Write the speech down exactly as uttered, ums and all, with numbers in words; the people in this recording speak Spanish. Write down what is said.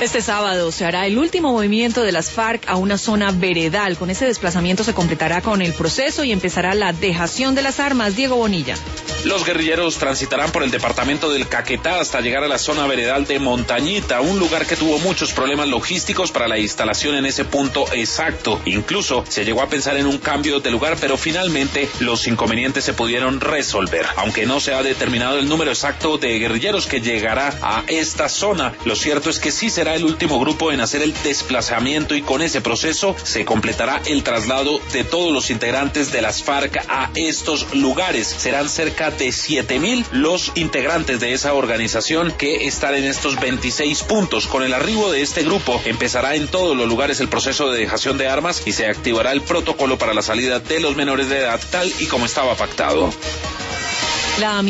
Este sábado se hará el último movimiento de las FARC a una zona veredal. Con ese desplazamiento se completará con el proceso y empezará la dejación de las armas. Diego Bonilla. Los guerrilleros transitarán por el departamento del Caquetá hasta llegar a la zona veredal de Montañita, un lugar que tuvo muchos problemas logísticos para la instalación en ese punto exacto. Incluso se llegó a pensar en un cambio de lugar, pero finalmente los inconvenientes se pudieron resolver. Aunque no se ha determinado el número exacto de guerrilleros que llegará a esta zona, lo cierto es que sí será el último grupo en hacer el desplazamiento y con ese proceso se completará el traslado de todos los integrantes de las FARC a estos lugares. Serán cerca de siete mil los integrantes de esa organización que están en estos veintiséis puntos. Con el arribo de este grupo empezará en todos los lugares el proceso de dejación de armas y se activará el protocolo para la salida de los menores de edad tal y como estaba pactado. La